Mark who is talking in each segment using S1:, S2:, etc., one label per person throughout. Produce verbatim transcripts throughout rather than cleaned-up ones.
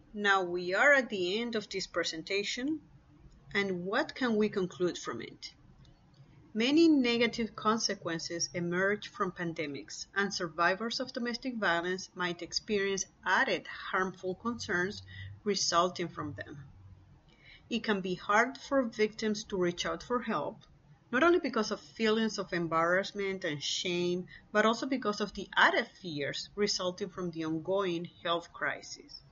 S1: Now we are at the end of this presentation, and what can we conclude from it? Many negative consequences emerge from pandemics, and survivors of domestic violence might experience added harmful concerns resulting from them. It can be hard for victims to reach out for help, not only because of feelings of embarrassment and shame, but also because of the added fears resulting from the ongoing health crisis.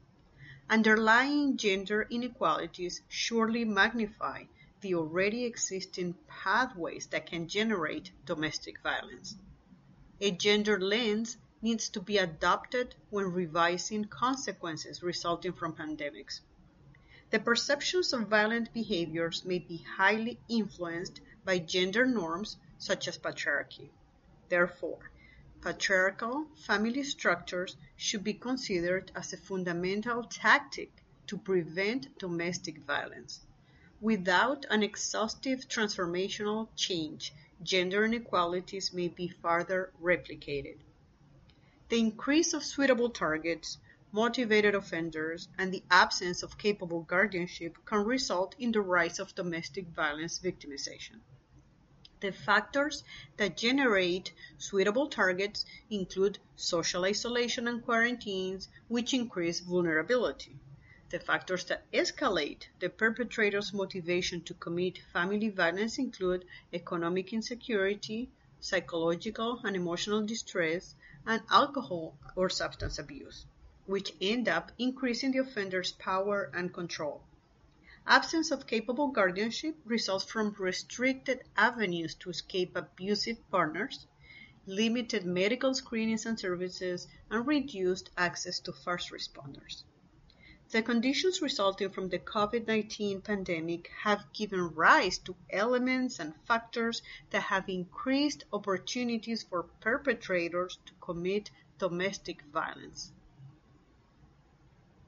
S1: Underlying gender inequalities surely magnify the already existing pathways that can generate domestic violence. A gender lens needs to be adopted when revising consequences resulting from pandemics. The perceptions of violent behaviors may be highly influenced by gender norms such as patriarchy. Therefore, patriarchal family structures should be considered as a fundamental tactic to prevent domestic violence. Without an exhaustive transformational change, gender inequalities may be further replicated. The increase of suitable targets, motivated offenders, and the absence of capable guardianship can result in the rise of domestic violence victimization. The factors that generate suitable targets include social isolation and quarantines, which increase vulnerability. The factors that escalate the perpetrator's motivation to commit family violence include economic insecurity, psychological and emotional distress, and alcohol or substance abuse, which end up increasing the offender's power and control. Absence of capable guardianship results from restricted avenues to escape abusive partners, limited medical screenings and services, and reduced access to first responders. The conditions resulting from the COVID nineteen pandemic have given rise to elements and factors that have increased opportunities for perpetrators to commit domestic violence.